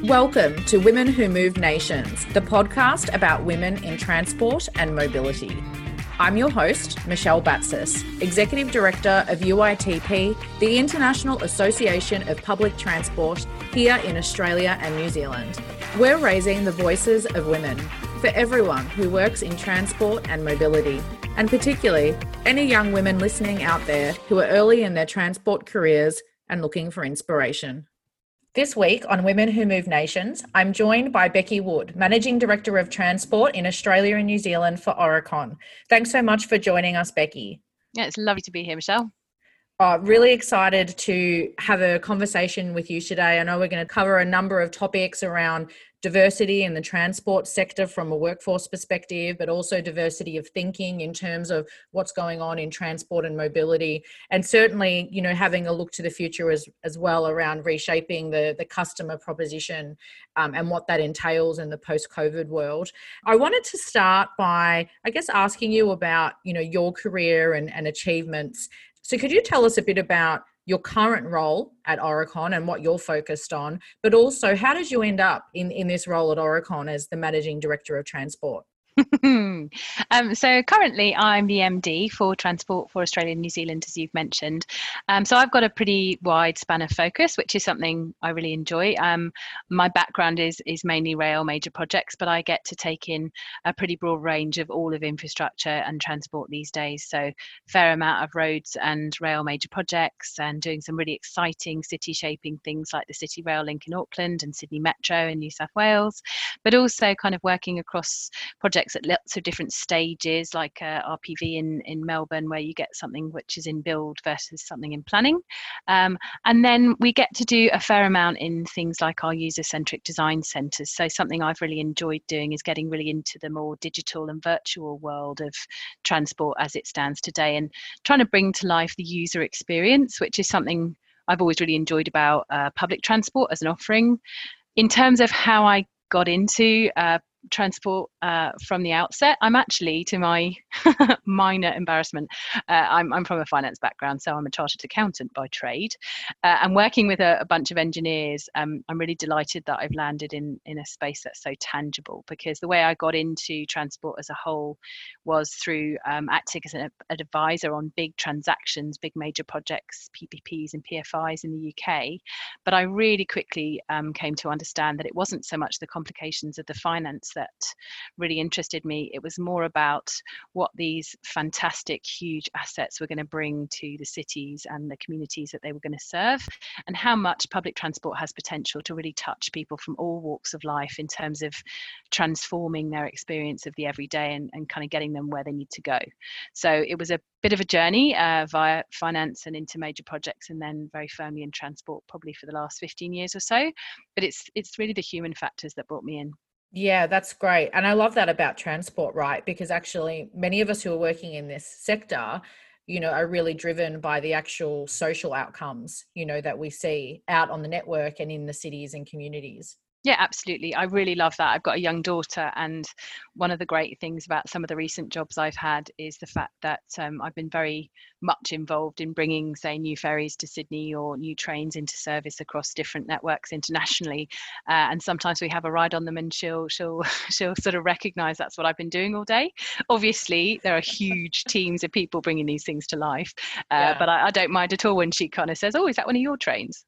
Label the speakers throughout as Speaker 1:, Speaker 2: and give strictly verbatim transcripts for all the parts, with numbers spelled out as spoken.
Speaker 1: Welcome to Women Who Move Nations, the podcast about women in transport and mobility. I'm your host, Michelle Batsis, Executive Director of U I T P, the International Association of Public Transport here in Australia and New Zealand. We're raising the voices of women for everyone who works in transport and mobility, and particularly any young women listening out there who are early in their transport careers and looking for inspiration. This week on Women Who Move Nations, I'm joined by Becky Wood, Managing Director of Transport in Australia and New Zealand for Aurecon. Thanks so much for joining us, Becky.
Speaker 2: Yeah, it's lovely to be here, Michelle.
Speaker 1: Uh, really excited to have a conversation with you today. I know we're going to cover a number of topics around diversity in the transport sector from a workforce perspective, but also diversity of thinking in terms of what's going on in transport and mobility. And certainly, you know, having a look to the future as, as well around reshaping the, the customer proposition um, and what that entails in the post-COVID world. I wanted to start by, I guess, asking you about, you know, your career and, and achievements. So could you tell us a bit about your current role at Aurecon and what you're focused on, but also how did you end up in, in this role at Aurecon as the Managing Director of Transport?
Speaker 2: um, so currently I'm the M D for Transport for Australia and New Zealand, as you've mentioned. Um, so I've got a pretty wide span of focus, which is something I really enjoy. Um, my background is is mainly rail major projects, but I get to take in a pretty broad range of all of infrastructure and transport these days. So fair amount of roads and rail major projects, and doing some really exciting city shaping things like the City Rail link in Auckland and Sydney Metro in New South Wales, but also kind of working across projects at lots of different stages, like uh, R P V in, in Melbourne, where you get something which is in build versus something in planning. Um, and then we get to do a fair amount in things like our user-centric design centres. So something I've really enjoyed doing is getting really into the more digital and virtual world of transport as it stands today, and trying to bring to life the user experience, which is something I've always really enjoyed about uh, public transport as an offering. In terms of how I got into uh, transport uh, from the outset, I'm actually, to my minor embarrassment, uh, I'm, I'm from a finance background, so I'm a chartered accountant by trade. Uh, and working with a, a bunch of engineers, um, I'm really delighted that I've landed in, in a space that's so tangible, because the way I got into transport as a whole was through um, acting as an, an advisor on big transactions, big major projects, P P Ps and P F Is in the U K. But I really quickly um, came to understand that it wasn't so much the complications of the finance that really interested me. It was more about what these fantastic, huge assets were going to bring to the cities and the communities that they were going to serve, and how much public transport has potential to really touch people from all walks of life in terms of transforming their experience of the everyday and, and kind of getting them where they need to go. So it was a bit of a journey uh, via finance and into major projects, and then very firmly in transport probably for the last fifteen years or so. But it's it's really the human factors that brought me in.
Speaker 1: Yeah, that's great. And I love that about transport, right? Because actually many of us who are working in this sector, you know, are really driven by the actual social outcomes, you know, that we see out on the network and in the cities and communities.
Speaker 2: Yeah, absolutely. I really love that. I've got a young daughter, and one of the great things about some of the recent jobs I've had is the fact that um, I've been very much involved in bringing, say, new ferries to Sydney or new trains into service across different networks internationally. Uh, and sometimes we have a ride on them, and she'll she'll she'll sort of recognise that's what I've been doing all day. Obviously, there are huge teams of people bringing these things to life, uh, yeah. but I, I don't mind at all when she kind of says, "Oh, is that one of your trains?"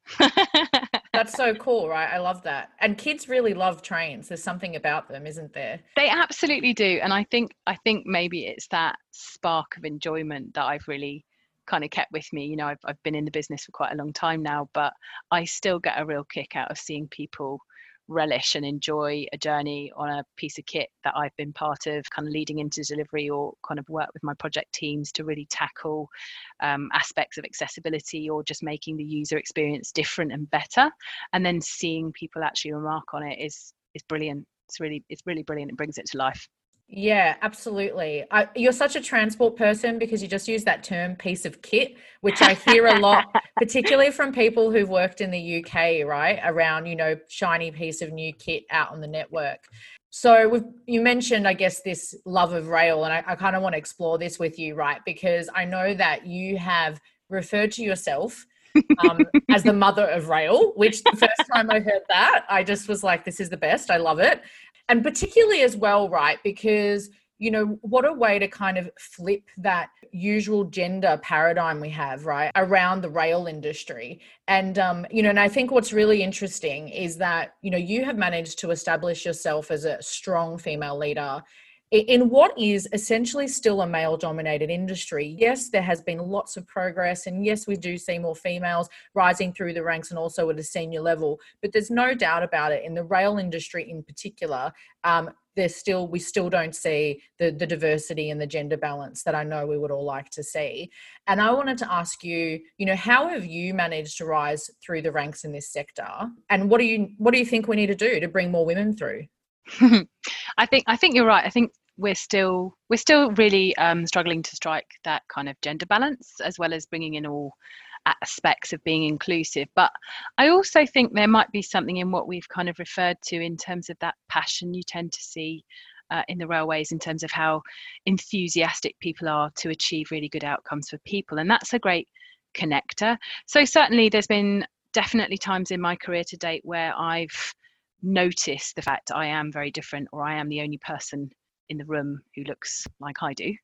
Speaker 1: That's so cool, right? I love that. And kids really love trains. There's something about them, isn't there?
Speaker 2: They absolutely do. And I think I think maybe it's that spark of enjoyment that I've really kind of kept with me. You know, I've I've been in the business for quite a long time now, but I still get a real kick out of seeing people relish and enjoy a journey on a piece of kit that I've been part of, kind of leading into delivery, or kind of work with my project teams to really tackle um, aspects of accessibility, or just making the user experience different and better. And then seeing people actually remark on it is is brilliant. It's really it's really brilliant. It brings it to life.
Speaker 1: Yeah, absolutely. I, you're such a transport person, because you just use that term piece of kit, which I hear a lot, particularly from people who've worked in the U K, right? Around, you know, shiny piece of new kit out on the network. So we've, you mentioned, I guess, this love of rail, and I, I kind of want to explore this with you, right? Because I know that you have referred to yourself um, as the mother of rail, which the first time I heard that, I just was like, this is the best. I love it. And particularly as well, right, because, you know, what a way to kind of flip that usual gender paradigm we have, right, around the rail industry. And, um, you know, and I think what's really interesting is that, you know, you have managed to establish yourself as a strong female leader in what is essentially still a male-dominated industry. Yes, there has been lots of progress, and yes, we do see more females rising through the ranks and also at a senior level, but there's no doubt about it, in the rail industry in particular, um, there's still, we still don't see the, the diversity and the gender balance that I know we would all like to see. And I wanted to ask you, you know, how have you managed to rise through the ranks in this sector? And what do you, what do you think we need to do to bring more women through?
Speaker 2: I think I think you're right. I think we're still we're still really um, struggling to strike that kind of gender balance, as well as bringing in all aspects of being inclusive. But I also think there might be something in what we've kind of referred to in terms of that passion you tend to see uh, in the railways, in terms of how enthusiastic people are to achieve really good outcomes for people, and that's a great connector. So certainly, there's been definitely times in my career to date where I've notice the fact I am very different, or I am the only person in the room who looks like I do.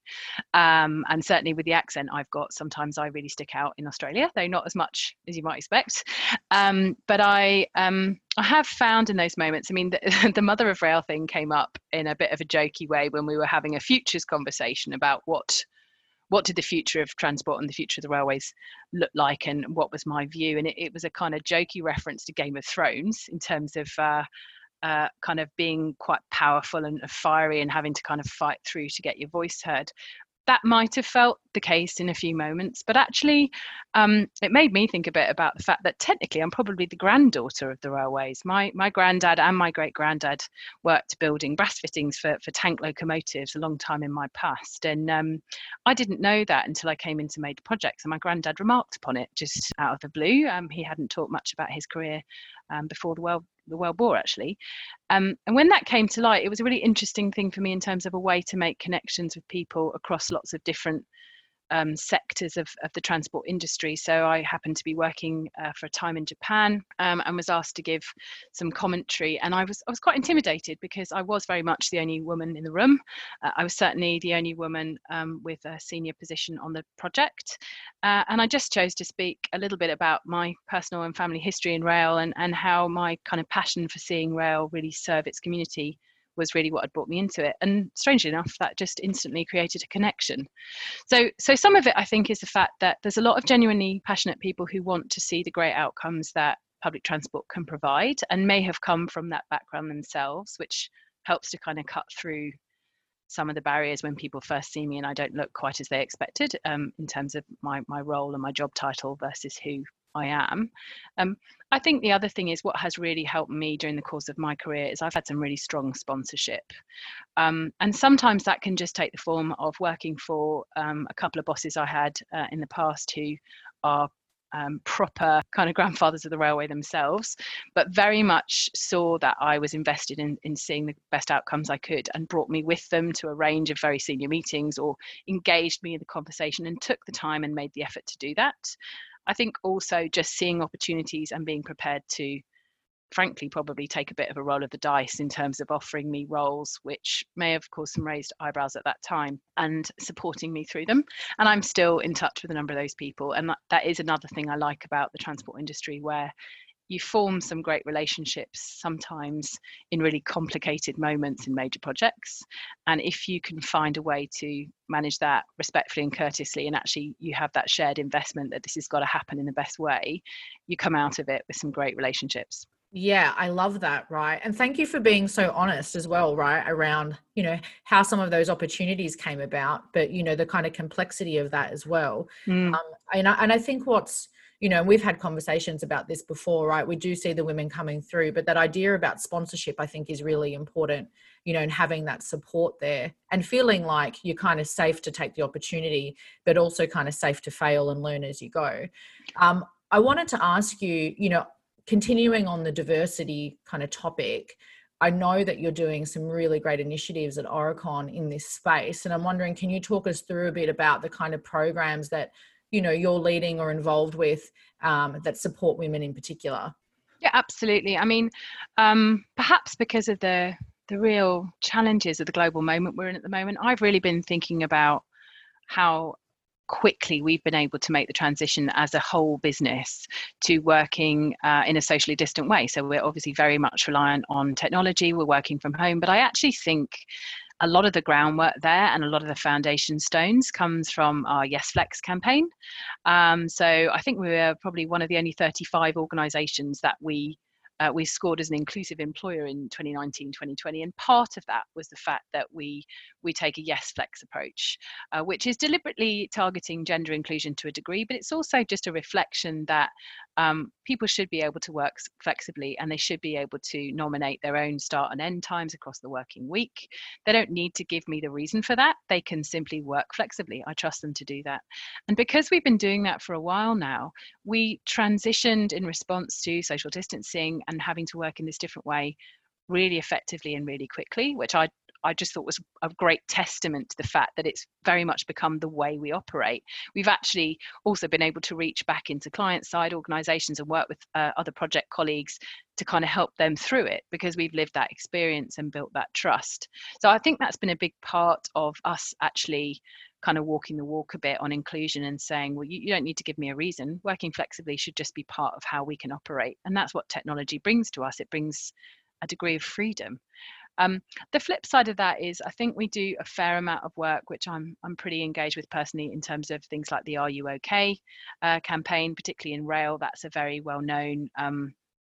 Speaker 2: Um, and certainly with the accent I've got, sometimes I really stick out in Australia, though not as much as you might expect. Um, but I um, I have found in those moments, I mean, the, the mother of rail thing came up in a bit of a jokey way when we were having a futures conversation about what what did the future of transport and the future of the railways look like, and what was my view. And it, it was a kind of jokey reference to Game of Thrones in terms of uh, uh, kind of being quite powerful and fiery and having to kind of fight through to get your voice heard. That might have felt the case in a few moments, but actually um, it made me think a bit about the fact that technically I'm probably the granddaughter of the railways. My my granddad and my great granddad worked building brass fittings for, for tank locomotives a long time in my past, and um, I didn't know that until I came into Major Projects, and my granddad remarked upon it just out of the blue. Um, he hadn't talked much about his career um, before the World the World War actually. Um, and when that came to light, it was a really interesting thing for me in terms of a way to make connections with people across lots of different um, sectors of, of the transport industry. So I happened to be working uh, for a time in Japan um, and was asked to give some commentary. And I was I was quite intimidated because I was very much the only woman in the room. Uh, I was certainly the only woman um, with a senior position on the project. Uh, and I just chose to speak a little bit about my personal and family history in rail, and, and how my kind of passion for seeing rail really serve its community was really what had brought me into it. And strangely enough, that just instantly created a connection. So, so some of it, I think, is the fact that there's a lot of genuinely passionate people who want to see the great outcomes that public transport can provide, and may have come from that background themselves, which helps to kind of cut through some of the barriers when people first see me and I don't look quite as they expected um, in terms of my, my role and my job title versus who I am. Um, I think the other thing is what has really helped me during the course of my career is I've had some really strong sponsorship. Um, and sometimes that can just take the form of working for um, a couple of bosses I had uh, in the past who are um, proper kind of grandfathers of the railway themselves, but very much saw that I was invested in, in seeing the best outcomes I could, and brought me with them to a range of very senior meetings, or engaged me in the conversation and took the time and made the effort to do that. I think also just seeing opportunities and being prepared to, frankly, probably take a bit of a roll of the dice in terms of offering me roles, which may have caused some raised eyebrows at that time, and supporting me through them. And I'm still in touch with a number of those people. And that, that is another thing I like about the transport industry, where you form some great relationships, sometimes in really complicated moments in major projects. And if you can find a way to manage that respectfully and courteously, and actually you have that shared investment that this has got to happen in the best way, you come out of it with some great relationships.
Speaker 1: Yeah, I love that, right? And thank you for being so honest as well, right, around, you know, how some of those opportunities came about, but, you know, the kind of complexity of that as well.
Speaker 2: Mm.
Speaker 1: Um, and, I, and I think what's, you know, we've had conversations about this before, right? We do see the women coming through, but that idea about sponsorship, I think, is really important, you know, and having that support there and feeling like you're kind of safe to take the opportunity, but also kind of safe to fail and learn as you go. Um, I wanted to ask you, you know, continuing on the diversity kind of topic, I know that you're doing some really great initiatives at Aurecon in this space. And I'm wondering, can you talk us through a bit about the kind of programs that, you know, you're leading or involved with um, that support women in particular?
Speaker 2: Yeah, absolutely. I mean, um, perhaps because of the the real challenges of the global moment we're in at the moment, I've really been thinking about how quickly we've been able to make the transition as a whole business to working uh, in a socially distant way. So we're obviously very much reliant on technology. We're working from home, but I actually think a lot of the groundwork there and a lot of the foundation stones comes from our Yes Flex campaign. Um, so I think we were probably one of the only thirty-five organisations that we uh, we scored as an inclusive employer in twenty nineteen, twenty twenty, and part of that was the fact that we we take a Yes Flex approach, uh, which is deliberately targeting gender inclusion to a degree, but it's also just a reflection that um, people should be able to work flexibly, and they should be able to nominate their own start and end times across the working week. They don't need to give me the reason for that. They can simply work flexibly. I trust them to do that. And because we've been doing that for a while now, we transitioned in response to social distancing and having to work in this different way really effectively and really quickly, which I I just thought was a great testament to the fact that it's very much become the way we operate. We've actually also been able to reach back into client-side organisations and work with uh, other project colleagues to kind of help them through it, because we've lived that experience and built that trust. So I think that's been a big part of us actually kind of walking the walk a bit on inclusion and saying, well, you, you don't need to give me a reason. Working flexibly should just be part of how we can operate. And that's what technology brings to us. It brings a degree of freedom. Um, the flip side of that is I think we do a fair amount of work, which I'm I'm pretty engaged with personally, in terms of things like the Are You OK uh, campaign, particularly in rail. That's a very well known um,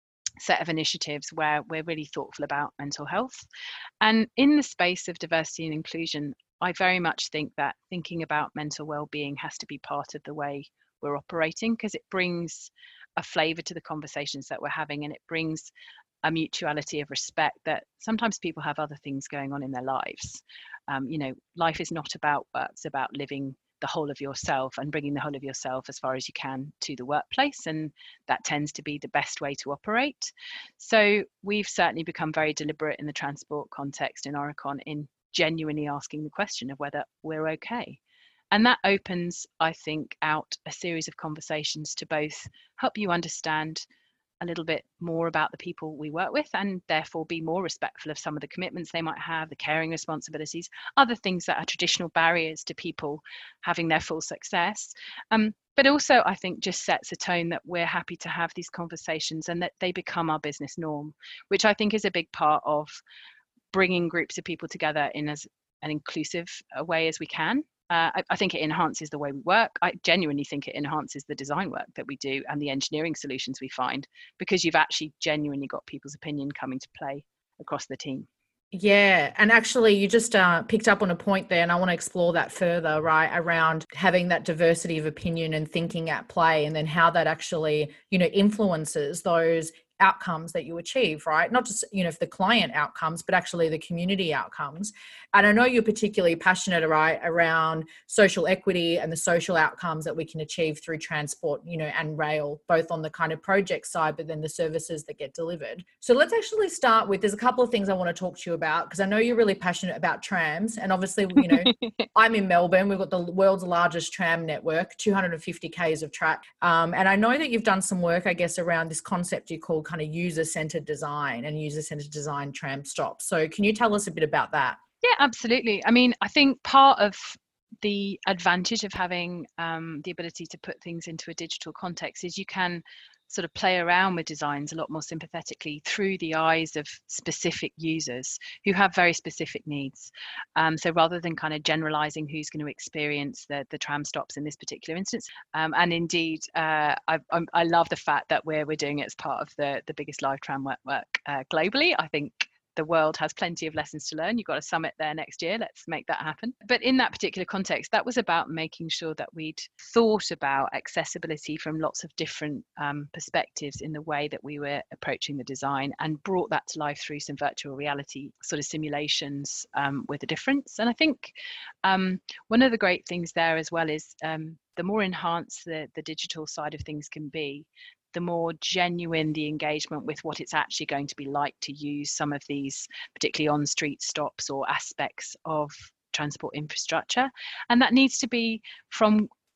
Speaker 2: set of initiatives where we're really thoughtful about mental health. And in the space of diversity and inclusion, I very much think that thinking about mental well-being has to be part of the way we're operating, because it brings a flavour to the conversations that we're having, and it brings a mutuality of respect that sometimes people have other things going on in their lives. Um, you know, life is not about work, it's about living the whole of yourself and bringing the whole of yourself as far as you can to the workplace. And that tends to be the best way to operate. So we've certainly become very deliberate in the transport context in Aurecon in genuinely asking the question of whether we're okay. And that opens, I think, out a series of conversations to both help you understand a little bit more about the people we work with, and therefore be more respectful of some of the commitments they might have, the caring responsibilities, other things that are traditional barriers to people having their full success. Um, but also, I think, just sets a tone that we're happy to have these conversations and that they become our business norm, which I think is a big part of bringing groups of people together in as an inclusive a way as we can. Uh, I, I think it enhances the way we work. I genuinely think it enhances the design work that we do and the engineering solutions we find, because you've actually genuinely got people's opinion coming to play across the team.
Speaker 1: Yeah. And actually, you just uh, picked up on a point there, and I want to explore that further, right? Around having that diversity of opinion and thinking at play, and then how that actually, you know, influences those outcomes that you achieve, right? Not just, you know, for the client outcomes, but actually the community outcomes. And I know you're particularly passionate, right, around social equity and the social outcomes that we can achieve through transport, you know, and rail, both on the kind of project side, but then the services that get delivered. So let's actually start with, there's a couple of things I want to talk to you about, because I know you're really passionate about trams. And obviously, you know, I'm in Melbourne. We've got the world's largest tram network, two hundred fifty kays of track. Um, and I know that you've done some work, I guess, around this concept you call kind of user-centered design and user-centered design tram stops. So can you tell us a bit about that?
Speaker 2: Yeah, absolutely. I mean, I think part of the advantage of having um, the ability to put things into a digital context is you can sort of play around with designs a lot more sympathetically through the eyes of specific users who have very specific needs. Um, so rather than kind of generalizing who's going to experience the, the tram stops in this particular instance, um, and indeed, uh, I, I love the fact that we're, we're doing it as part of the, the biggest live tram network uh, globally. I think the world has plenty of lessons to learn. You've got a summit there next year. Let's make that happen. But in that particular context, that was about making sure that we'd thought about accessibility from lots of different um, perspectives in the way that we were approaching the design, and brought that to life through some virtual reality sort of simulations um, with a difference. And I think um, one of the great things there as well is um, the more enhanced the, the digital side of things can be, the more genuine the engagement with what it's actually going to be like to use some of these, particularly on-street stops or aspects of transport infrastructure. And that needs to be from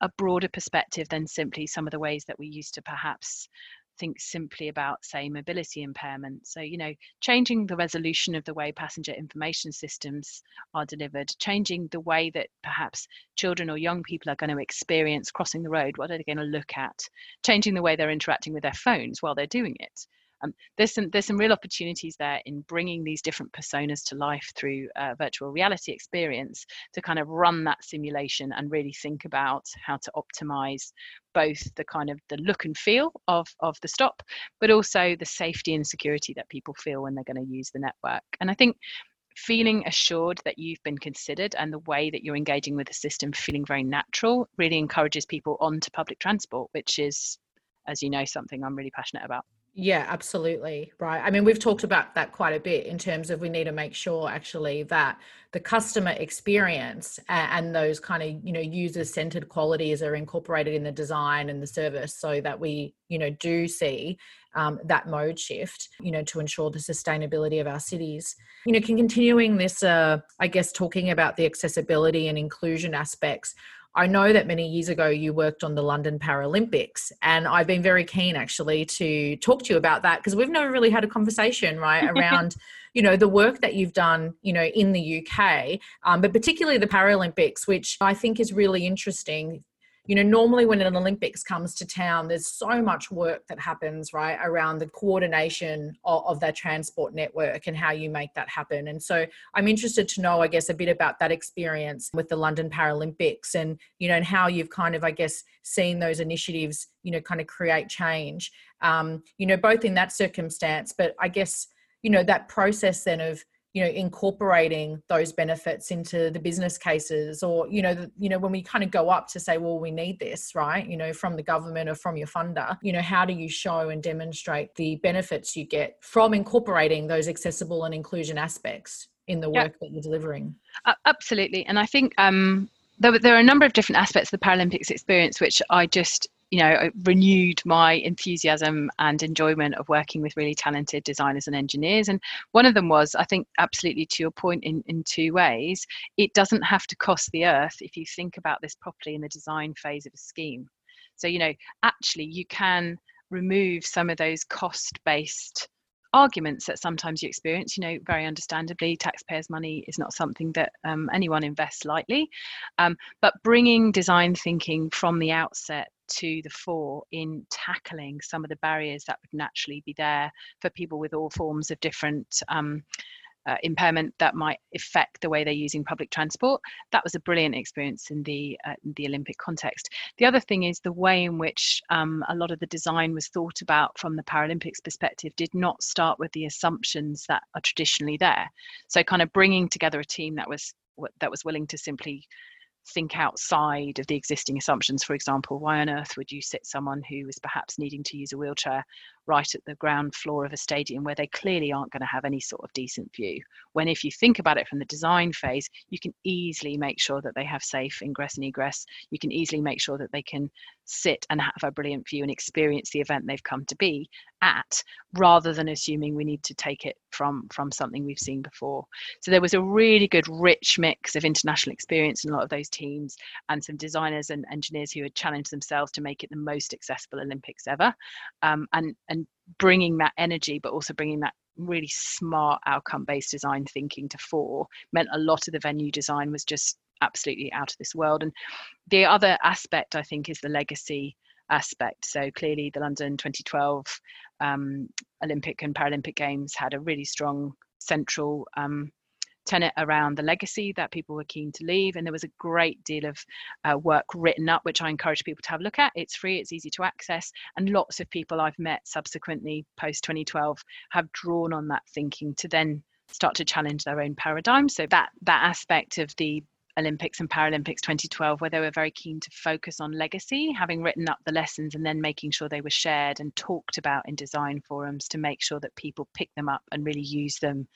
Speaker 2: a broader perspective than simply some of the ways that we used to perhaps think simply about, say, mobility impairment. So, you know, changing the resolution of the way passenger information systems are delivered, changing the way that perhaps children or young people are going to experience crossing the road, what are they going to look at, changing the way they're interacting with their phones while they're doing it. Um, there's some there's some real opportunities there in bringing these different personas to life through uh, virtual reality experience to kind of run that simulation and really think about how to optimize both the kind of the look and feel of of the stop, but also the safety and security that people feel when they're going to use the network. And I think feeling assured that you've been considered and the way that you're engaging with the system feeling very natural really encourages people onto public transport, which is, as you know, something I'm really passionate about.
Speaker 1: Yeah, absolutely. Right. I mean, we've talked about that quite a bit in terms of we need to make sure actually that the customer experience and those kind of, you know, user-centered qualities are incorporated in the design and the service so that we, you know, do see um, that mode shift, you know, to ensure the sustainability of our cities. You know, continuing this, uh, I guess, talking about the accessibility and inclusion aspects, I know that many years ago you worked on the London Paralympics, and I've been very keen actually to talk to you about that because we've never really had a conversation, right, around, you know, the work that you've done, you know, in the U K, um, but particularly the Paralympics, which I think is really interesting. You know, normally when an Olympics comes to town, there's so much work that happens, right, around the coordination of, of that transport network and how you make that happen. And so I'm interested to know, I guess, a bit about that experience with the London Paralympics and, you know, and how you've kind of, I guess, seen those initiatives, you know, kind of create change, um, you know, both in that circumstance, but I guess, you know, that process then of, you know, incorporating those benefits into the business cases, or, you know, the, you know, when we kind of go up to say, well, we need this, right, you know, from the government or from your funder, you know, how do you show and demonstrate the benefits you get from incorporating those accessible and inclusion aspects in the work yeah. that you're delivering?
Speaker 2: Uh, absolutely. And I think um, there, there are a number of different aspects of the Paralympics experience, which I just, you know, renewed my enthusiasm and enjoyment of working with really talented designers and engineers. And one of them was, I think, absolutely to your point in, in two ways, it doesn't have to cost the earth if you think about this properly in the design phase of a scheme. So, you know, actually you can remove some of those cost-based arguments that sometimes you experience. You know, very understandably, taxpayers' money is not something that um, anyone invests lightly, um, but bringing design thinking from the outset to the fore in tackling some of the barriers that would naturally be there for people with all forms of different um, uh, impairment that might affect the way they're using public transport. That was a brilliant experience in the uh, in the Olympic context. The other thing is the way in which um, a lot of the design was thought about from the Paralympics perspective did not start with the assumptions that are traditionally there. So kind of bringing together a team that was that was willing to simply think outside of the existing assumptions. For example, why on earth would you sit someone who is perhaps needing to use a wheelchair right at the ground floor of a stadium where they clearly aren't going to have any sort of decent view, when if you think about it from the design phase, you can easily make sure that they have safe ingress and egress. You can easily make sure that they can sit and have a brilliant view and experience the event they've come to be at, rather than assuming we need to take it from from something we've seen before. So there was a really good rich mix of international experience in a lot of those teams, and some designers and engineers who had challenged themselves to make it the most accessible Olympics ever, um, and and bringing that energy, but also bringing that really smart outcome-based design thinking to fore meant a lot of the venue design was just absolutely out of this world. And the other aspect, I think, is the legacy aspect. So clearly the London twenty twelve um, Olympic and Paralympic Games had a really strong central um, tenet around the legacy that people were keen to leave, and there was a great deal of uh, work written up, which I encourage people to have a look at. It's free, it's easy to access, and lots of people I've met subsequently post twenty twelve have drawn on that thinking to then start to challenge their own paradigm. So that that aspect of the Olympics and Paralympics twenty twelve, where they were very keen to focus on legacy, having written up the lessons and then making sure they were shared and talked about in design forums to make sure that people pick them up and really use them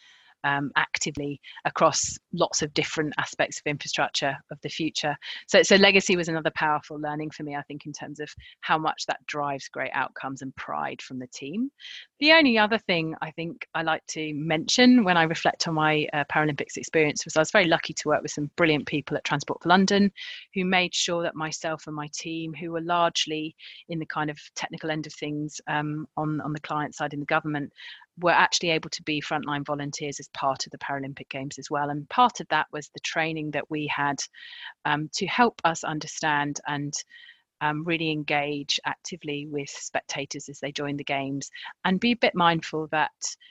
Speaker 2: um, actively across lots of different aspects of infrastructure of the future. So, so legacy was another powerful learning for me, I think, in terms of how much that drives great outcomes and pride from the team. The only other thing I think I like to mention when I reflect on my uh, Paralympics experience was I was very lucky to work with some brilliant people at Transport for London who made sure that myself and my team, who were largely in the kind of technical end of things um, on, on the client side in the government, were actually able to be frontline volunteers as part of the Paralympic Games as well. And part of that was the training that we had um, to help us understand and um, really engage actively with spectators as they join the Games, and be a bit mindful that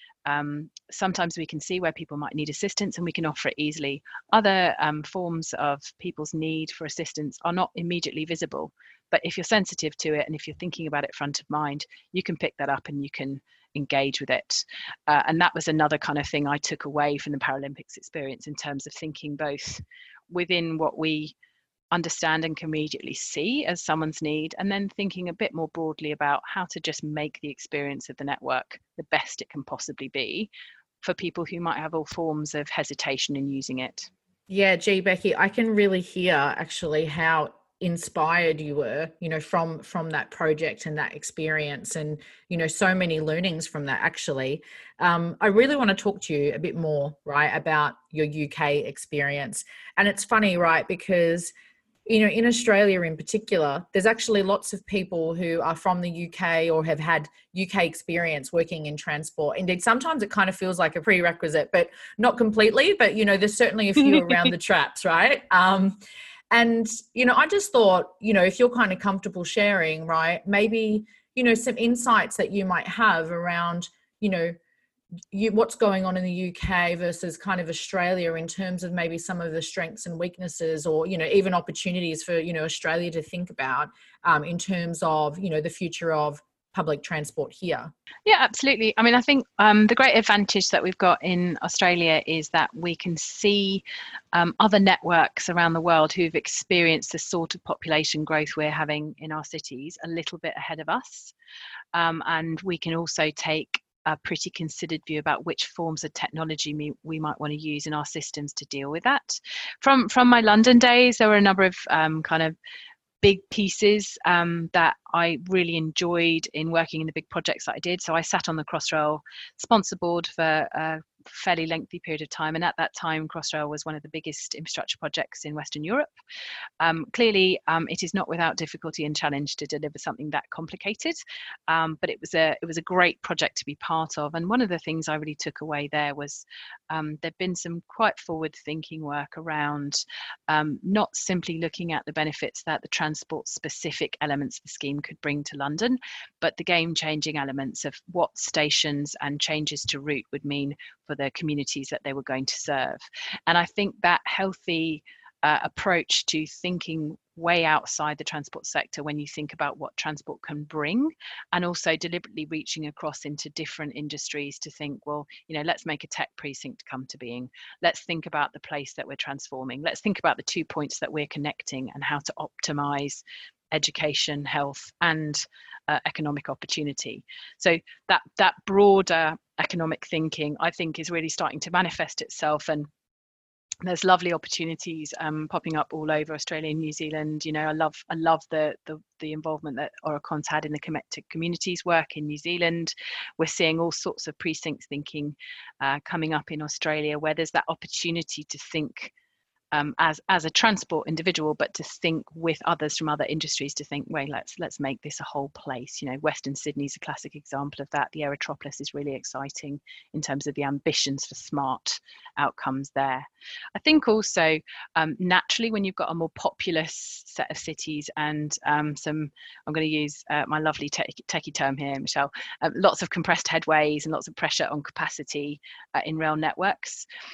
Speaker 2: um, sometimes we can see where people might need assistance and we can offer it easily. Other um, forms of people's need for assistance are not immediately visible, but if you're sensitive to it and if you're thinking about it front of mind, you can pick that up and you can engage with it. Uh, and that was another kind of thing I took away from the Paralympics experience in terms of thinking both within what we understand and can immediately see as someone's need, and then thinking a bit more broadly about how to just make the experience of the network the best it can possibly be for people who might have all forms of hesitation in using it.
Speaker 1: Yeah, gee, Becky, I can really hear actually how inspired you were, you know, from from that project and that experience, and you know, so many learnings from that actually. um I really want to talk to you a bit more, right, about your U K experience. And it's funny, right, because you know, in Australia in particular, there's actually lots of people who are from the U K or have had U K experience working in transport. Indeed, sometimes it kind of feels like a prerequisite, but not completely. But, you know, there's certainly a few around the traps, right? Um, and, you know, I just thought, you know, if you're kind of comfortable sharing, right, maybe, you know, some insights that you might have around, you know, you, what's going on in the U K versus kind of Australia in terms of maybe some of the strengths and weaknesses, or, you know, even opportunities for, you know, Australia to think about um, in terms of, you know, the future of public transport here.
Speaker 2: Yeah, absolutely. I mean, I think um, the great advantage that we've got in Australia is that we can see um, other networks around the world who've experienced the sort of population growth we're having in our cities a little bit ahead of us. Um, and we can also take a pretty considered view about which forms of technology we, we might want to use in our systems to deal with that. From from my London days, there were a number of um, kind of big pieces um, that I really enjoyed in working in the big projects that I did. So I sat on the Crossrail sponsor board for a fairly lengthy period of time. And at that time, Crossrail was one of the biggest infrastructure projects in Western Europe. Um, clearly, um, it is not without difficulty and challenge to deliver something that complicated, um, but it was a it was a great project to be part of. And one of the things I really took away there was um, there'd been some quite forward-thinking work around um, not simply looking at the benefits that the transport-specific elements of the scheme could bring to London, but the game-changing elements of what stations and changes to route would mean for the communities that they were going to serve. And I think that healthy uh, approach to thinking way outside the transport sector when you think about what transport can bring, and also deliberately reaching across into different industries to think, well, you know, let's make a tech precinct come to being. Let's think about the place that we're transforming. Let's think about the two points that we're connecting and how to optimize education, health, and uh, economic opportunity. So that that broader economic thinking, I think, is really starting to manifest itself, and there's lovely opportunities um, popping up all over Australia and New Zealand. You know, I love I love the the, the involvement that Aurecon's had in the Connected Communities work in New Zealand. We're seeing all sorts of precincts thinking uh, coming up in Australia, where there's that opportunity to think Um, as as a transport individual, but to think with others from other industries to think, wait, let's let's make this a whole place. You know, Western Sydney's a classic example of that. The Aerotropolis is really exciting in terms of the ambitions for smart outcomes there. I think also um, naturally, when you've got a more populous set of cities and um, some, I'm going to use uh, my lovely tech, techie term here, Michelle, uh, lots of compressed headways and lots of pressure on capacity uh, in rail networks.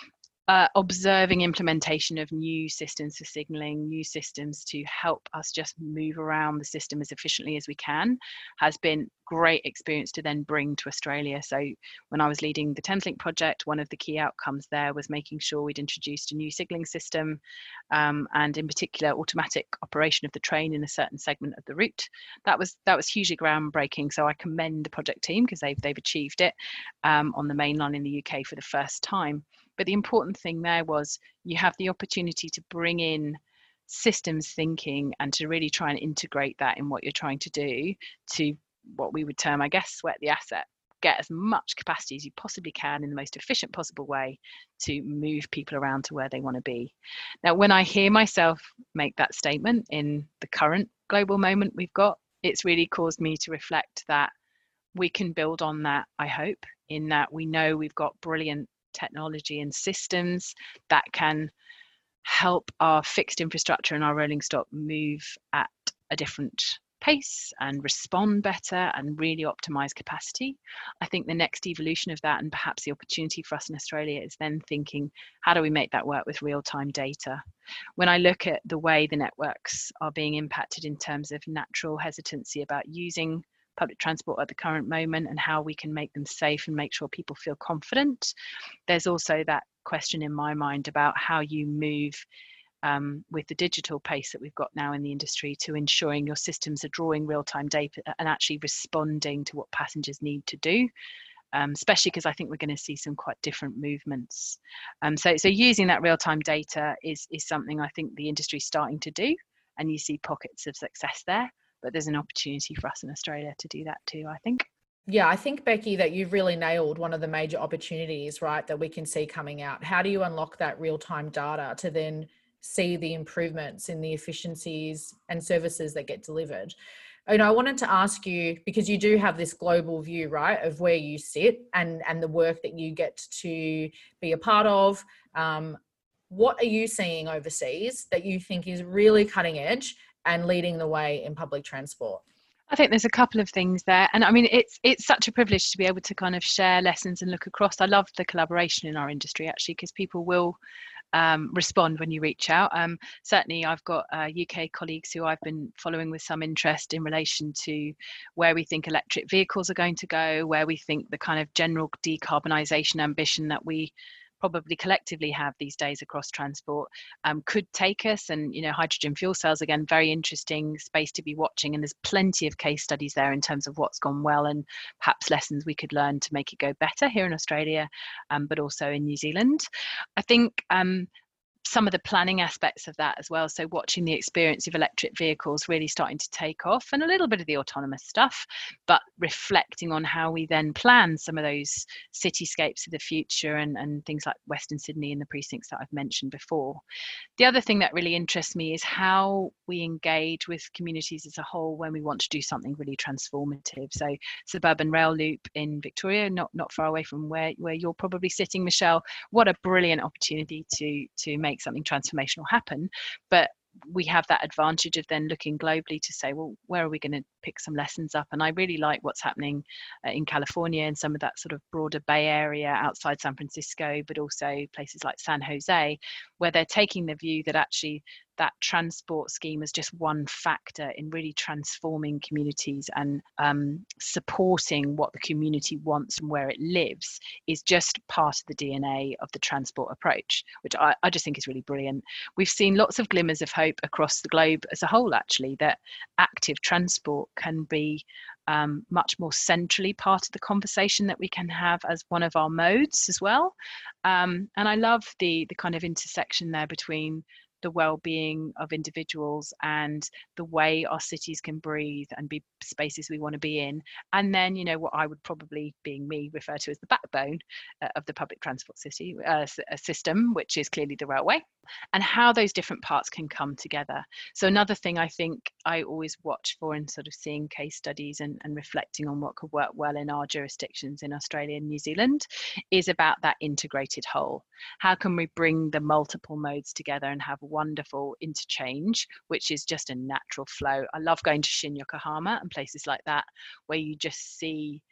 Speaker 2: uh, observing implementation of new systems for signalling, new systems to help us just move around the system as efficiently as we can, has been great experience to then bring to Australia. So when I was leading the Thameslink project, one of the key outcomes there was making sure we'd introduced a new signalling system, um, and in particular automatic operation of the train in a certain segment of the route. That was that was hugely groundbreaking. So I commend the project team because they've they've achieved it um, on the main line in the U K for the first time. But the important thing there was you have the opportunity to bring in systems thinking and to really try and integrate that in what you're trying to do to what we would term, I guess, sweat the asset. Get as much capacity as you possibly can in the most efficient possible way to move people around to where they want to be. Now, when I hear myself make that statement in the current global moment we've got, it's really caused me to reflect that we can build on that, I hope, in that we know we've got brilliant technology and systems that can help our fixed infrastructure and our rolling stock move at a different pace and respond better and really optimize capacity. I think the next evolution of that, and perhaps the opportunity for us in Australia, is then thinking, how do we make that work with real-time data? When I look at the way the networks are being impacted in terms of natural hesitancy about using public transport at the current moment and how we can make them safe and make sure people feel confident, there's also that question in my mind about how you move um, with the digital pace that we've got now in the industry to ensuring your systems are drawing real-time data and actually responding to what passengers need to do, um, especially because I think we're going to see some quite different movements. Um, so, so using that real-time data is, is something I think the industry is starting to do, and you see pockets of success there, but there's an opportunity for us in Australia to do that too, I think.
Speaker 1: Yeah, I think, Becky, that you've really nailed one of the major opportunities, right, that we can see coming out. How do you unlock that real-time data to then see the improvements in the efficiencies and services that get delivered? And I wanted to ask you, because you do have this global view, right, of where you sit and, and the work that you get to be a part of. Um, what are you seeing overseas that you think is really cutting edge and leading the way in public transport?
Speaker 2: I think there's a couple of things there, and I mean it's it's such a privilege to be able to kind of share lessons and look across. I love the collaboration in our industry actually, because people will um, respond when you reach out. Um, certainly, I've got uh, U K colleagues who I've been following with some interest in relation to where we think electric vehicles are going to go, where we think the kind of general decarbonisation ambition that we probably collectively have these days across transport um, could take us. And you know, hydrogen fuel cells, again, very interesting space to be watching, and there's plenty of case studies there in terms of what's gone well and perhaps lessons we could learn to make it go better here in Australia, um, but also in New Zealand. I think um, some of the planning aspects of that as well. So watching the experience of electric vehicles really starting to take off, and a little bit of the autonomous stuff, but reflecting on how we then plan some of those cityscapes of the future, and, and things like Western Sydney and the precincts that I've mentioned before. The other thing that really interests me is how we engage with communities as a whole when we want to do something really transformative. So suburban rail loop in Victoria, not, not far away from where, where you're probably sitting, Michelle. What a brilliant opportunity to, to make something transformational happen. But we have that advantage of then looking globally to say, well, where are we going to pick some lessons up? And I really like what's happening uh, in California and some of that sort of broader Bay Area outside San Francisco, but also places like San Jose, where they're taking the view that actually that transport scheme is just one factor in really transforming communities and um, supporting what the community wants and where it lives is just part of the D N A of the transport approach, which I, I just think is really brilliant. We've seen lots of glimmers of hope across the globe as a whole, actually, that active transport can be um, much more centrally part of the conversation that we can have as one of our modes as well. Um, and I love the the kind of intersection there between the well-being of individuals and the way our cities can breathe and be spaces we want to be in, and then, you know, what I would probably, being me, refer to as the backbone uh, of the public transport city uh, system, which is clearly the railway, and how those different parts can come together. So another thing I think I always watch for in sort of seeing case studies and, and reflecting on what could work well in our jurisdictions in Australia and New Zealand is about that integrated whole. How can we bring the multiple modes together and have wonderful interchange, which is just a natural flow? I love going to Shin Yokohama and places like that, where you just see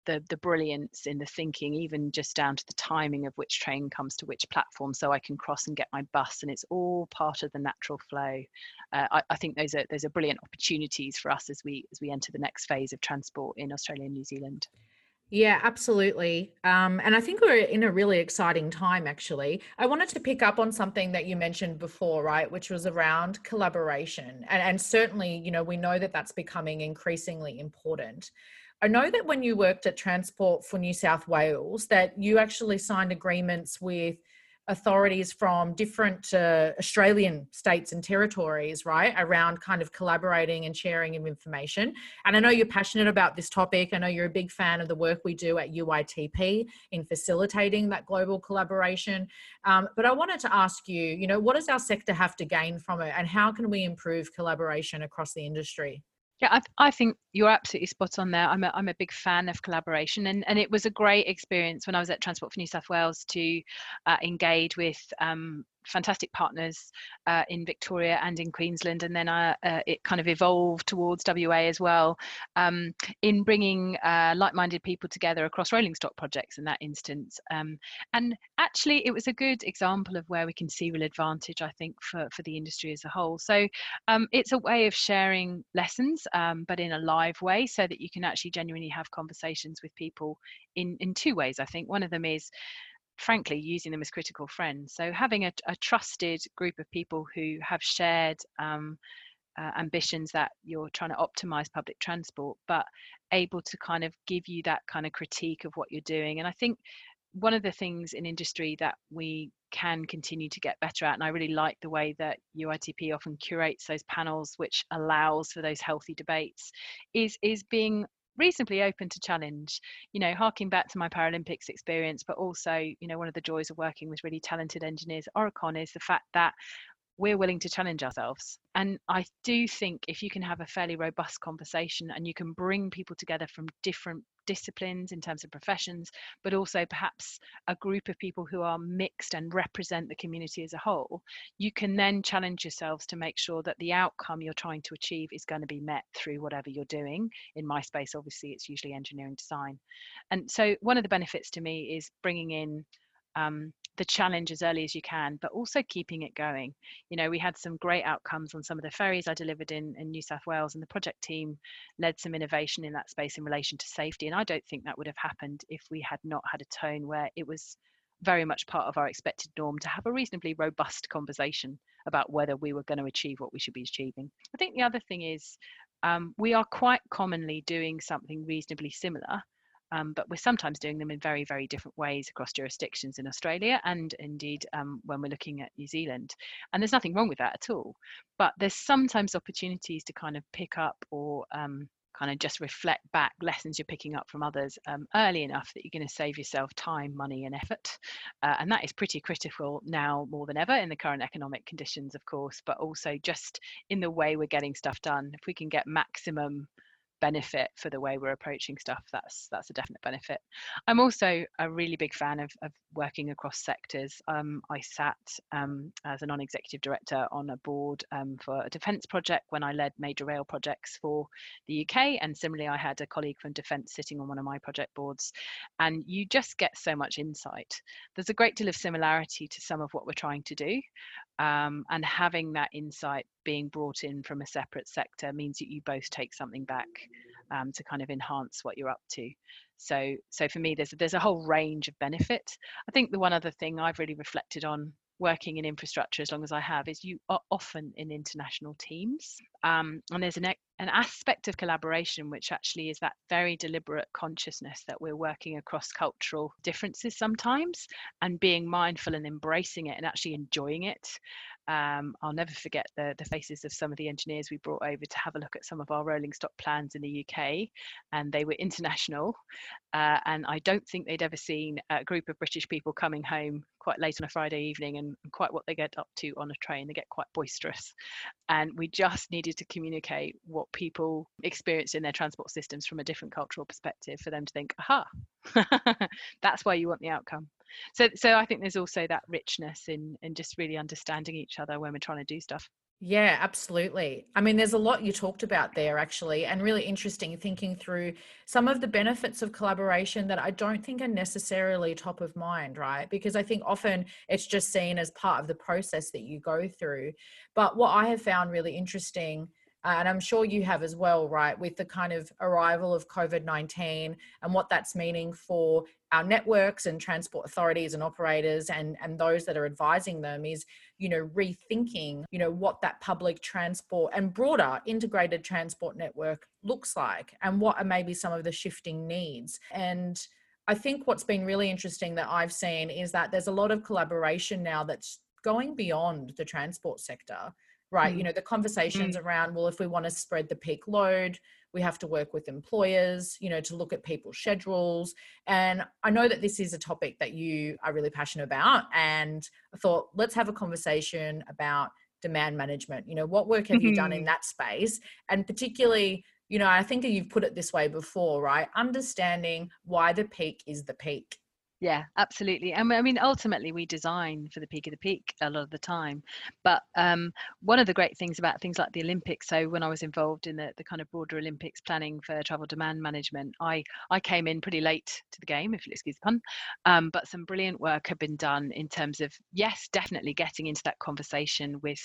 Speaker 2: the the brilliance in the thinking, even just down to the timing of which train comes to which platform, so I can cross and get my bus, and it's all part of the natural flow. Uh, I, I think those are those are brilliant opportunities for us as we as we enter the next phase of transport in Australia and New Zealand.
Speaker 1: Yeah, absolutely. Um, and I think we're in a really exciting time, actually. I wanted to pick up on something that you mentioned before, right, which was around collaboration. And, and certainly, you know, we know that that's becoming increasingly important. I know that when you worked at Transport for New South Wales, that you actually signed agreements with authorities from different uh, Australian states and territories, right, around kind of collaborating and sharing of information. And I know you're passionate about this topic. I know you're a big fan of the work we do at U I T P in facilitating that global collaboration. Um, but I wanted to ask you, you know, what does our sector have to gain from it, and how can we improve collaboration across the industry?
Speaker 2: Yeah, I, I think you're absolutely spot on there. I'm a, I'm a big fan of collaboration, and, and it was a great experience when I was at Transport for New South Wales to uh, engage with um, fantastic partners uh, in Victoria and in Queensland, and then uh, uh, it kind of evolved towards W A as well, um, in bringing uh, like-minded people together across rolling stock projects in that instance. Um, and actually, it was a good example of where we can see real advantage, I think, for, for the industry as a whole. So um, it's a way of sharing lessons, um, but in a live way, so that you can actually genuinely have conversations with people in, in two ways, I think. One of them is, frankly, using them as critical friends. So having a, a trusted group of people who have shared um, uh, ambitions that you're trying to optimize public transport, but able to kind of give you that kind of critique of what you're doing. And I think one of the things in industry that we can continue to get better at, and I really like the way that U I T P often curates those panels, which allows for those healthy debates, is is being reasonably open to challenge. You know, harking back to my Paralympics experience, but also, you know, one of the joys of working with really talented engineers at Aurecon is the fact that we're willing to challenge ourselves. And I do think if you can have a fairly robust conversation and you can bring people together from different disciplines in terms of professions, but also perhaps a group of people who are mixed and represent the community as a whole, you can then challenge yourselves to make sure that the outcome you're trying to achieve is going to be met through whatever you're doing. In my space, obviously, it's usually engineering design. And so one of the benefits to me is bringing in um, the challenge as early as you can, but also keeping it going. You know, we had some great outcomes on some of the ferries I delivered in, in New South Wales, and the project team led some innovation in that space in relation to safety. And I don't think that would have happened if we had not had a tone where it was very much part of our expected norm to have a reasonably robust conversation about whether we were going to achieve what we should be achieving. I think the other thing is um, we are quite commonly doing something reasonably similar, Um, but we're sometimes doing them in very, very different ways across jurisdictions in Australia, and indeed um, when we're looking at New Zealand. And there's nothing wrong with that at all. But there's sometimes opportunities to kind of pick up or um, kind of just reflect back lessons you're picking up from others um, early enough that you're going to save yourself time, money, and effort. Uh, and that is pretty critical now more than ever in the current economic conditions, of course, but also just in the way we're getting stuff done. If we can get maximum benefit for the way we're approaching stuff, that's that's a definite benefit. I'm also a really big fan of, of working across sectors. um, I sat um, as a non-executive director on a board um, for a defence project when I led major rail projects for the U K, and similarly I had a colleague from defence sitting on one of my project boards, and you just get so much insight. There's a great deal of similarity to some of what we're trying to do, um, and having that insight being brought in from a separate sector means that you both take something back um, to kind of enhance what you're up to. So, so for me, there's there's a whole range of benefit. I think the one other thing I've really reflected on working in infrastructure as long as I have is you are often in international teams, um, and there's an an aspect of collaboration which actually is that very deliberate consciousness that we're working across cultural differences sometimes, and being mindful and embracing it and actually enjoying it. Um, I'll never forget the, the faces of some of the engineers we brought over to have a look at some of our rolling stock plans in the U K, and they were international. Uh, and I don't think they'd ever seen a group of British people coming home quite late on a Friday evening, and, and quite what they get up to on a train. They get quite boisterous. And we just needed to communicate what people experienced in their transport systems from a different cultural perspective for them to think, aha, that's why you want the outcome. So, so I think there's also that richness in, in just really understanding each other when we're trying to do stuff.
Speaker 1: Yeah, absolutely. I mean, there's a lot you talked about there actually, and really interesting thinking through some of the benefits of collaboration that I don't think are necessarily top of mind, right? Because I think often it's just seen as part of the process that you go through. But what I have found really interesting, uh, and I'm sure you have as well, right, with the kind of arrival of COVID nineteen and what that's meaning for our networks and transport authorities and operators and, and those that are advising them is, you know, rethinking, you know, what that public transport and broader integrated transport network looks like and what are maybe some of the shifting needs. And I think what's been really interesting that I've seen is that there's a lot of collaboration now that's going beyond the transport sector, right? You
Speaker 2: Mm.
Speaker 1: know, the conversations
Speaker 2: Mm.
Speaker 1: around, well, if we want to spread the peak load, we have to work with employers, you know, to look at people's schedules. And I know that this is a topic that you are really passionate about. And I thought, let's have a conversation about demand management. You know, what work have you done in that space? And particularly, you know, I think you've put it this way before, right? Understanding why the peak is the peak.
Speaker 2: Yeah, absolutely. And I mean, ultimately, we design for the peak of the peak a lot of the time. But um, one of the great things about things like the Olympics, so when I was involved in the, the kind of broader Olympics planning for travel demand management, I, I came in pretty late to the game, if you'll excuse the pun. Um, but some brilliant work had been done in terms of, yes, definitely getting into that conversation with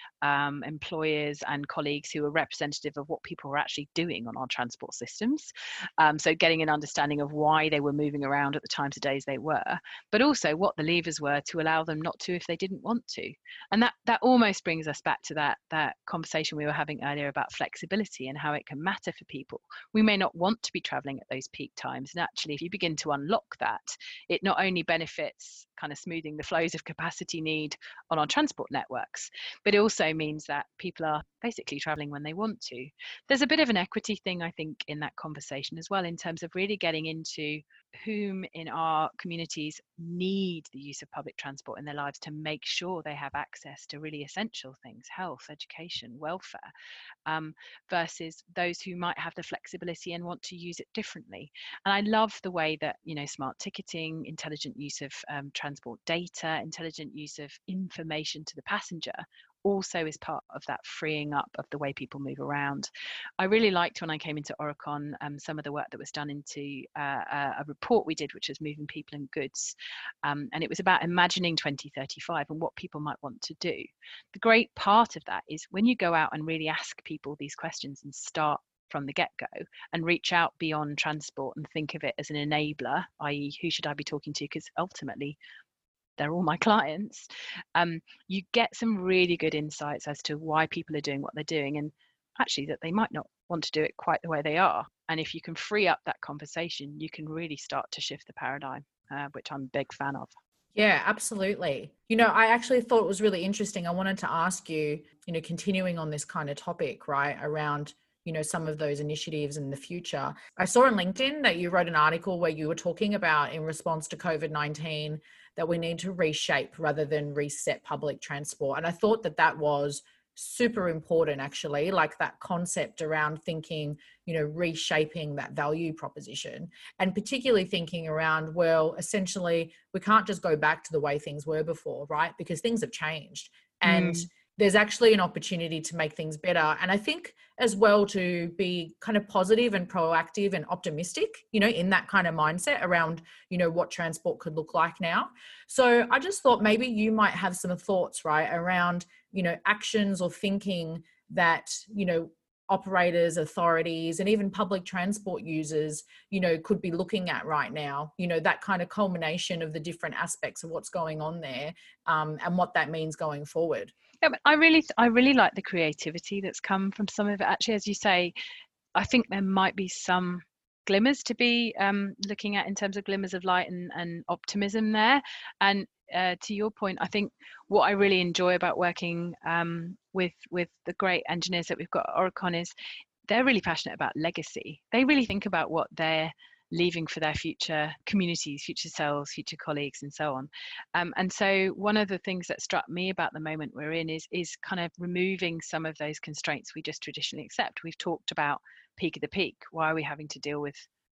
Speaker 2: um, employers and colleagues who are representative of what people were actually doing on our transport systems. Um, so getting an understanding of why they were moving around at the times of days they were, but also what the levers were to allow them not to if they didn't want to. And that that almost brings us back to that that conversation we were having earlier about flexibility and how it can matter for people. We may not want to be traveling at those peak times. And actually, if you begin to unlock that, it not only benefits kind of smoothing the flows of capacity need on our transport networks, but it also means that people are basically traveling when they want to. There's a bit of an equity thing, I think, in that conversation as well, in terms of really getting into whom in our communities need the use of public transport in their lives to make sure they have access to really essential things, health, education, welfare, um, versus those who might have the flexibility and want to use it differently. And I love the way that, you know, smart ticketing, intelligent use of um, transport data, intelligent use of information to the passenger also is part of that freeing up of the way people move around. I really liked when I came into Oricon um, some of the work that was done into uh, a report we did, which was moving people and goods. Um, and it was about imagining twenty thirty-five and what people might want to do. The great part of that is when you go out and really ask people these questions and start from the get-go and reach out beyond transport and think of it as an enabler, that is who should I be talking to? Because ultimately, they're all my clients. Um, you get some really good insights as to why people are doing what they're doing and actually that they might not want to do it quite the way they are. And if you can free up that conversation, you can really start to shift the paradigm, uh, which I'm a big fan of.
Speaker 1: Yeah, absolutely. You know, I actually thought it was really interesting. I wanted to ask you, you know, continuing on this kind of topic, right, around, you know, some of those initiatives in the future. I saw on LinkedIn that you wrote an article where you were talking about in response to COVID nineteen that we need to reshape rather than reset public transport. And I thought that that was super important, actually, like that concept around thinking, you know, reshaping that value proposition and particularly thinking around, well, essentially, we can't just go back to the way things were before, right? Because things have changed. And
Speaker 2: Mm.
Speaker 1: there's actually an opportunity to make things better. And I think as well to be kind of positive and proactive and optimistic, you know, in that kind of mindset around, you know, what transport could look like now. So I just thought maybe you might have some thoughts, right, around, you know, actions or thinking that, you know, operators, authorities, and even public transport users, you know, could be looking at right now, you know, that kind of culmination of the different aspects of what's going on there, um, and what that means going forward.
Speaker 2: Yeah, but I really, I really like the creativity that's come from some of it. Actually, as you say, I think there might be some glimmers to be um, looking at in terms of glimmers of light and, and optimism there. And uh, to your point, I think what I really enjoy about working um, with with the great engineers that we've got at Oricon is they're really passionate about legacy. They really think about what they're leaving for their future communities, future selves, future colleagues, and so on. Um, and so one of the things that struck me about the moment we're in is is kind of removing some of those constraints we just traditionally accept. We've talked about peak of the peak. Why are we having to deal with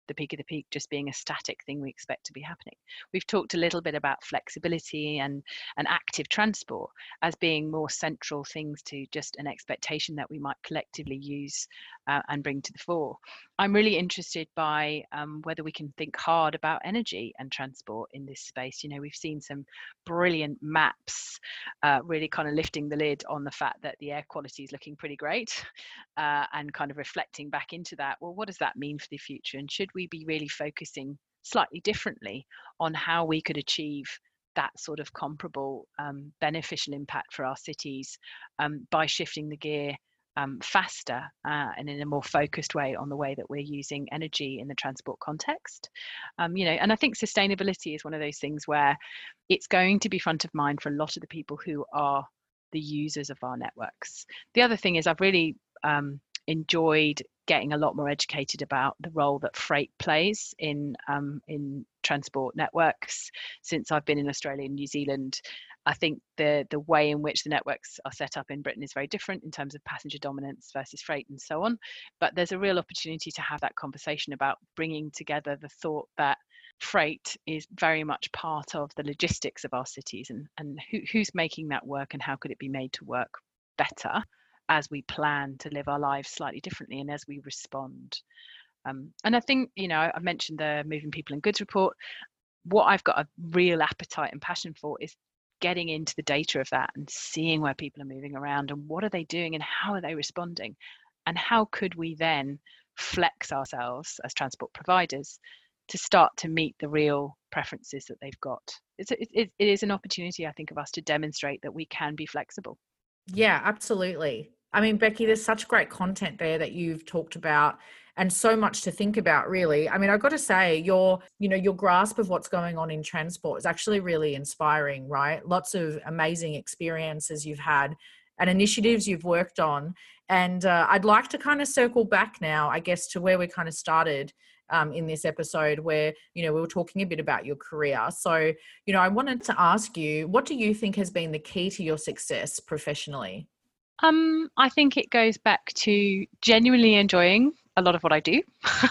Speaker 2: the peak of the peak just being a static thing we expect to be happening. We've talked a little bit about flexibility and, and active transport as being more central things to just an expectation that we might collectively use uh, and bring to the fore. I'm really interested by um, whether we can think hard about energy and transport in this space. You know, we've seen some brilliant maps uh, really kind of lifting the lid on the fact that the air quality is looking pretty great uh, and kind of reflecting back into that. Well, what does that mean for the future? And should we be really focusing slightly differently on how we could achieve that sort of comparable um, beneficial impact for our cities um, by shifting the gear um, faster uh, and in a more focused way on the way that we're using energy in the transport context? Um, you know, and I think sustainability is one of those things where it's going to be front of mind for a lot of the people who are the users of our networks. The other thing is I've really um, enjoyed getting a lot more educated about the role that freight plays in um, in transport networks since I've been in Australia and New Zealand. I think the the way in which the networks are set up in Britain is very different in terms of passenger dominance versus freight and so on. But there's a real opportunity to have that conversation about bringing together the thought that freight is very much part of the logistics of our cities, and, and who, who's making that work and how could it be made to work better as we plan to live our lives slightly differently and as we respond. Um, and I think, you know, I mentioned the Moving People and Goods report. What I've got a real appetite and passion for is getting into the data of that and seeing where people are moving around and what are they doing and how are they responding, and how could we then flex ourselves as transport providers to start to meet the real preferences that they've got. It's a, it, it is an opportunity, I think, of us to demonstrate that we can be flexible.
Speaker 1: Yeah, absolutely. I mean, Becky, there's such great content there that you've talked about and so much to think about, really. I mean, I've got to say your, you know, your grasp of what's going on in transport is actually really inspiring, right? Lots of amazing experiences you've had and initiatives you've worked on. And uh, I'd like to kind of circle back now, I guess, to where we kind of started um, in this episode where, you know, we were talking a bit about your career. So, you know, I wanted to ask you, what do you think has been the key to your success professionally?
Speaker 2: Um, I think it goes back to genuinely enjoying a lot of what I do.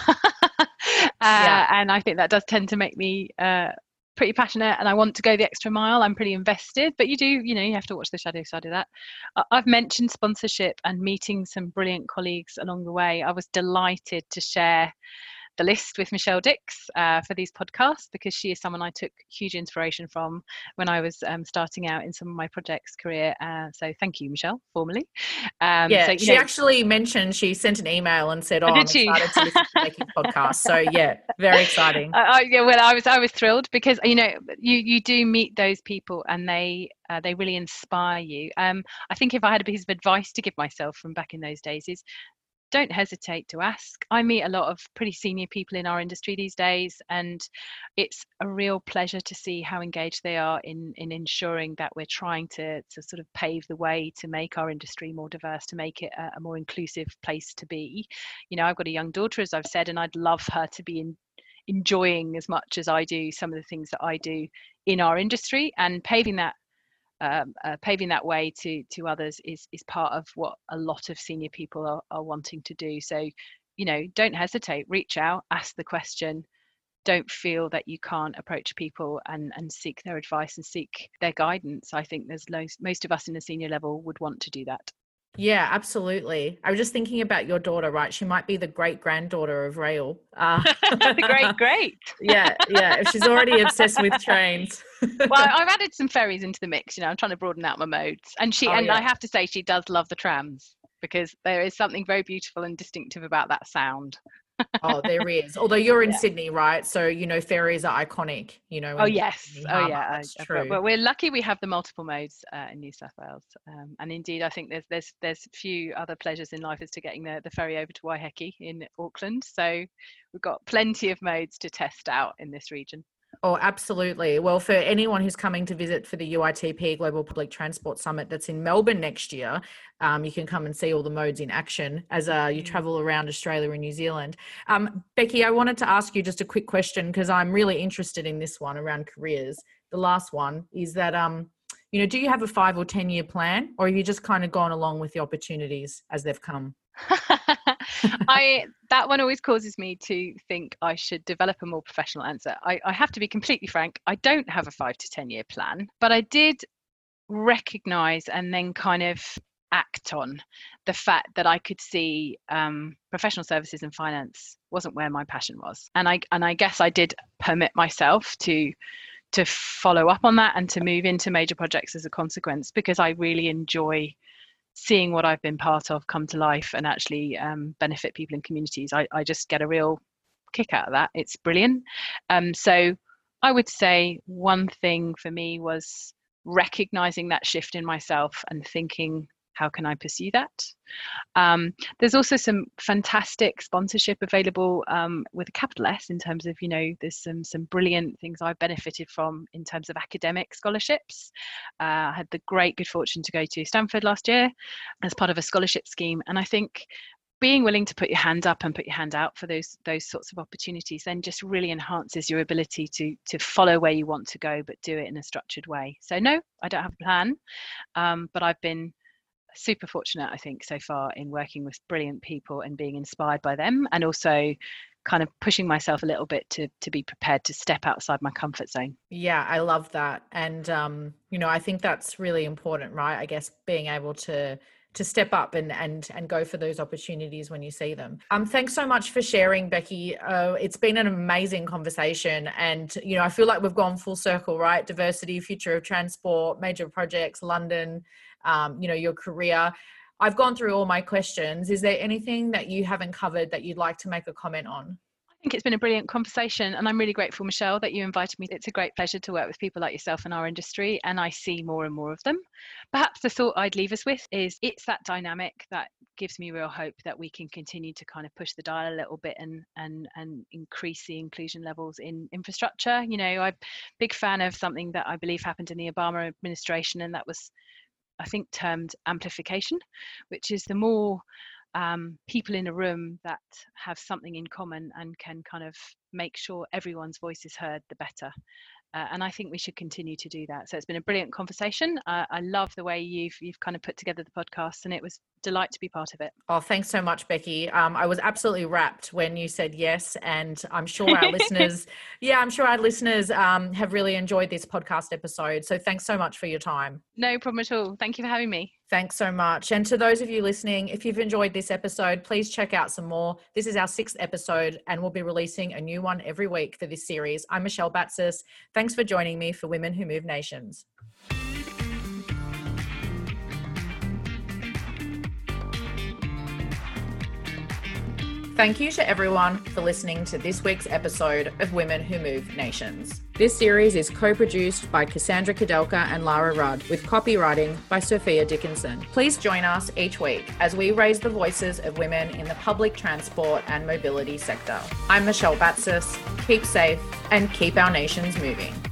Speaker 2: uh,
Speaker 1: Yeah.
Speaker 2: And I think that does tend to make me uh, pretty passionate, and I want to go the extra mile. I'm pretty invested, but you do, you know, you have to watch the shadow side of that. Uh, I've mentioned sponsorship and meeting some brilliant colleagues along the way. I was delighted to share the list with Michelle Dix uh, for these podcasts, because she is someone I took huge inspiration from when I was um, starting out in some of my projects career. Uh, so thank you, Michelle, formally. Um,
Speaker 1: yeah,
Speaker 2: so,
Speaker 1: she
Speaker 2: know,
Speaker 1: actually mentioned, she sent an email and said, oh, I'm
Speaker 2: did she?
Speaker 1: excited to listen to Becky's podcast. So yeah, very exciting.
Speaker 2: Uh, yeah, well, I was I was thrilled because, you know, you you do meet those people and they uh, they really inspire you. Um, I think if I had a piece of advice to give myself from back in those days is, don't hesitate to ask. I meet a lot of pretty senior people in our industry these days, and it's a real pleasure to see how engaged they are in in ensuring that we're trying to to sort of pave the way to make our industry more diverse, to make it a, a more inclusive place to be. You know, I've got a young daughter, as I've said, and I'd love her to be in, enjoying as much as I do some of the things that I do in our industry, and paving that Um, uh, paving that way to to others is is part of what a lot of senior people are, are wanting to do. So, you know, don't hesitate, reach out, ask the question. Don't feel that you can't approach people and and seek their advice and seek their guidance. I think there's most, most of us in the senior level would want to do that.
Speaker 1: Yeah, absolutely. I was just thinking about your daughter, right? She might be the great granddaughter of Rail. Uh,
Speaker 2: great, great.
Speaker 1: yeah, yeah. If she's already obsessed with trains.
Speaker 2: Well, I've added some ferries into the mix. You know, I'm trying to broaden out my modes, and she,
Speaker 1: oh,
Speaker 2: and
Speaker 1: yeah.
Speaker 2: I have to say, she does love the trams, because there is something very beautiful and distinctive about that sound.
Speaker 1: Oh, there is. Although you're in
Speaker 2: Yeah.
Speaker 1: Sydney, right? So, you know, ferries are iconic, you know.
Speaker 2: Oh, yes. Oh, yeah.
Speaker 1: That's
Speaker 2: I,
Speaker 1: true.
Speaker 2: but we're lucky we have the multiple modes uh, in New South Wales. Um, and indeed, I think there's there's there's few other pleasures in life as to getting the, the ferry over to Waiheke in Auckland. So we've got plenty of modes to test out in this region.
Speaker 1: Oh, absolutely. Well, for anyone who's coming to visit for the U I T P Global Public Transport Summit that's in Melbourne next year, um, you can come and see all the modes in action as uh, you travel around Australia and New Zealand. Um, Becky, I wanted to ask you just a quick question, because I'm really interested in this one around careers. The last one is that, um, you know, do you have a five or ten year plan, or have you just kind of gone along with the opportunities as they've come?
Speaker 2: I that one always causes me to think I should develop a more professional answer. I, I have to be completely frank, I don't have a five to ten year plan, but I did recognize and then kind of act on the fact that I could see um, professional services and finance wasn't where my passion was. And I and I guess I did permit myself to to follow up on that and to move into major projects as a consequence, because I really enjoy seeing what I've been part of come to life and actually um, benefit people in communities. I, I just get a real kick out of that. It's brilliant. Um, so I would say one thing for me was recognizing that shift in myself and thinking, how can I pursue that? Um, there's also some fantastic sponsorship available um, with a capital S in terms of, you know, there's some some brilliant things I've benefited from in terms of academic scholarships. Uh, I had the great good fortune to go to Stanford last year as part of a scholarship scheme. And I think being willing to put your hand up and put your hand out for those those sorts of opportunities then just really enhances your ability to to follow where you want to go, but do it in a structured way. So no, I don't have a plan, um, but I've been super fortunate, I think, so far in working with brilliant people and being inspired by them, and also kind of pushing myself a little bit to to be prepared to step outside my comfort zone.
Speaker 1: Yeah, I love that. And, um, you know, I think that's really important, right? I guess being able to to step up and and and go for those opportunities when you see them. Um, thanks so much for sharing, Becky. Uh, it's been an amazing conversation, and you know, I feel like we've gone full circle, right? Diversity, future of transport, major projects, London, um, you know, your career. I've gone through all my questions. Is there anything that you haven't covered that you'd like to make a comment on?
Speaker 2: I think it's been a brilliant conversation, and I'm really grateful, Michelle, that you invited me. It's a great pleasure to work with people like yourself in our industry, and I see more and more of them. Perhaps the thought I'd leave us with is it's that dynamic that gives me real hope that we can continue to kind of push the dial a little bit and and and increase the inclusion levels in infrastructure. You know, I'm a big fan of something that I believe happened in the Obama administration, and that was, I think, termed amplification, which is the more um, people in a room that have something in common and can kind of make sure everyone's voice is heard, the better. Uh, and I think we should continue to do that. So it's been a brilliant conversation. Uh, I love the way you've you've kind of put together the podcast, and it was a delight to be part of it.
Speaker 1: Oh, thanks so much, Becky. Um, I was absolutely rapt when you said yes, and I'm sure our listeners, yeah, I'm sure our listeners um, have really enjoyed this podcast episode. So thanks so much for your time.
Speaker 2: No problem at all. Thank you for having me.
Speaker 1: Thanks so much. And to those of you listening, if you've enjoyed this episode, please check out some more. This is our sixth episode, and we'll be releasing a new one every week for this series. I'm Michelle Batsis. Thanks for joining me for Women Who Move Nations. Thank you to everyone for listening to this week's episode of Women Who Move Nations. This series is co-produced by Cassandra Kudelka and Lara Rudd, with copywriting by Sophia Dickinson. Please join us each week as we raise the voices of women in the public transport and mobility sector. I'm Michelle Batsis. Keep safe and keep our nations moving.